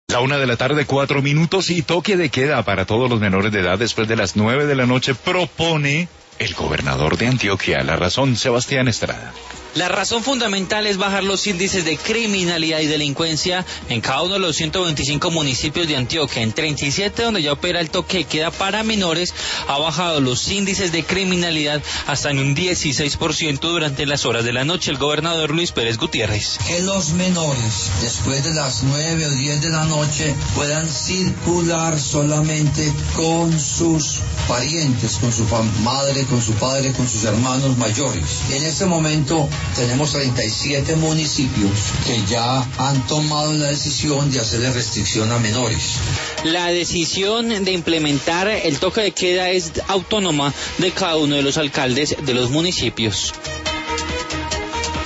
La 1:04 p.m. y toque de queda para todos los menores de edad después de las 9 de la noche propone el gobernador de Antioquia. La razón, Sebastián Estrada. La razón fundamental es bajar los índices de criminalidad y delincuencia en cada uno de los 125 municipios de Antioquia. En 37, donde ya opera el toque de queda para menores, ha bajado los índices de criminalidad hasta en un 16% durante las horas de la noche. El gobernador Luis Pérez Gutiérrez. Que los menores, después de las 9 o 10 de la noche, puedan circular solamente con sus parientes, con su madre, con su padre, con sus hermanos mayores. En este momento tenemos 37 municipios que ya han tomado la decisión de hacerle restricción a menores. La decisión de implementar el toque de queda es autónoma de cada uno de los alcaldes de los municipios.